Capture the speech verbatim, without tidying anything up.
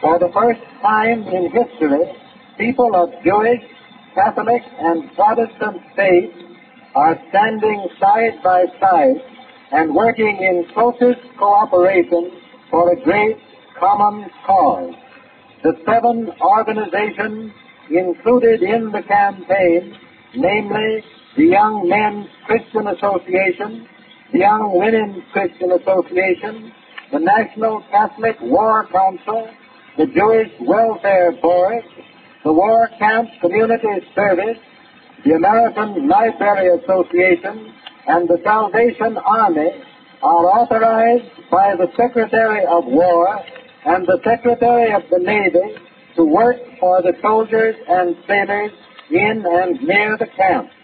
For the first time in history, people of Jewish, Catholic, and Protestant faith are standing side by side and working in closest cooperation for a great common cause. The seven organizations included in the campaign, namely the Young Men's Christian Association, the Young Women's Christian Association, the National Catholic War Council, the Jewish Welfare Board, the War Camp Community Service, the American Library Association, and the Salvation Army are authorized by the Secretary of War and the Secretary of the Navy to work for the soldiers and sailors in and near the camp.